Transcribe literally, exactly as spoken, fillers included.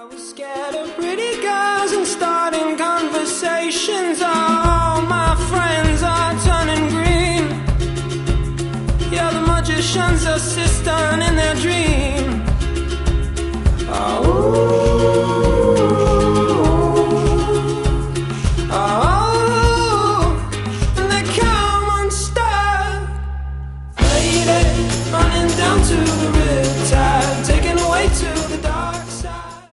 Scared of pretty girls and starting conversations. All my friends are turning green. You're the magician's assistant in their dreams.